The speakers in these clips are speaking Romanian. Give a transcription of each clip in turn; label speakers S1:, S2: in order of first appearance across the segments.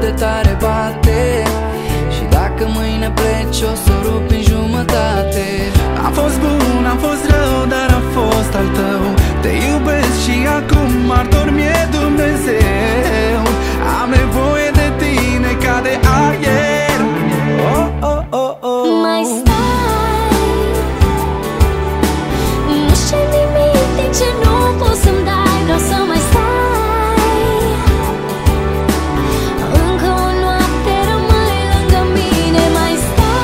S1: de tare bate. Și dacă mâine pleci o să rupi în jumătate.
S2: Am fost bun, am fost rău, dar am fost al tău. Te iubesc și acum martor mi-e Dumnezeu. Am nevoie de tine ca de aer. Oh, oh, oh, oh.
S3: Mai stai, nu știu nimic din ce nu poți să-mi dai. Vreau să mai stai, încă o noapte rămâi lângă mine. Mai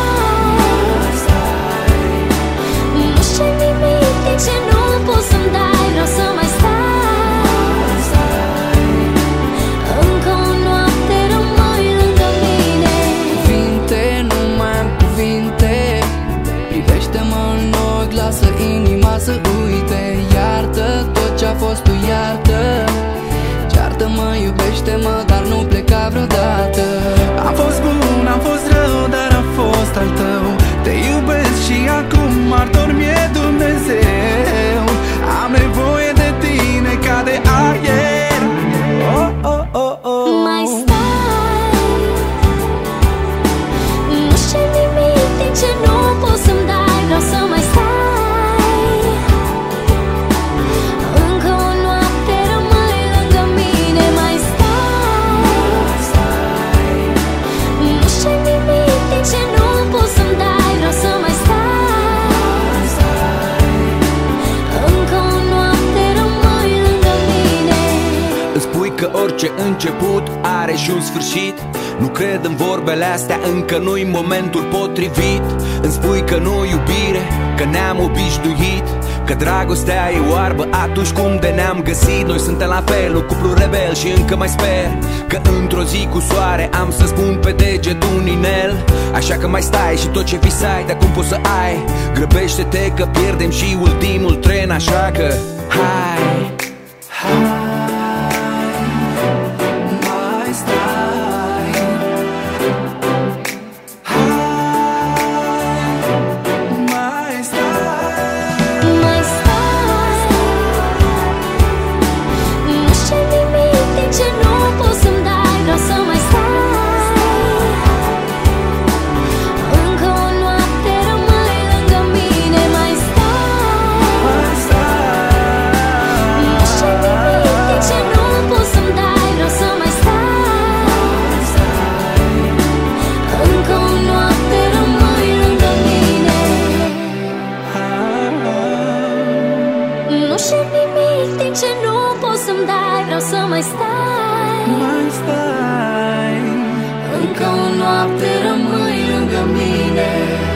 S3: stai, nu știu nimic din ce nu poți să-mi dai. Vreau să mai stai, încă o noapte rămâi lângă mine.
S1: Cuvinte, nu mai am cuvinte. Privește-mă în ochi, lasă inima să uite. Iartă tot ce-a fost, tu iartă. Ceartă-mă, iubește-mă, dar nu pleca vreodată.
S2: Am fost bun, am fost rău, dar am fost al tău. Te iubesc și acum martor mi-e Dumnezeu. Am nevoie de tine ca de aer. Oh, oh, oh, oh.
S3: Mai stai, nu știu nimic din ce nu poți să-mi dai. Vreau să mai stai, încă o noapte rămâi lângă mine. Mai stai, nu știu nimic din ce nu poți să-mi dai. Vreau să mai stai, încă o noapte rămâi lângă mine.
S4: Îmi spui că orice început are și un sfârșit. Nu cred în vorbele astea, încă nu-i momentul potrivit. Îmi spui că nu iubire, că ne-am obișnuit, că dragostea e oarbă atunci cum de ne-am găsit. Noi suntem la fel, un cuplu rebel și încă mai sper că într-o zi cu soare am să spun pe deget un inel. Așa că mai stai și tot ce visai de acum poți să ai. Grăbește-te că pierdem și ultimul tren. Așa că hai, hai.
S1: Mai stai,
S2: Mai stai,
S3: Mai stai, nu știu nimic din ce nu poți să-mi dai. Vreau să mai stai, încă o noapte rămâi lângă mine. Mai stai, nu știu nimic din ce nu poți să-mi dai. Vreau să mai stai, încă o noapte rămâi lângă mine. Nu știu nimic din ce nu poți să-mi dai. Vreau să mai stai,
S2: mai stai.
S3: încă o noapte rămâi lângă mine.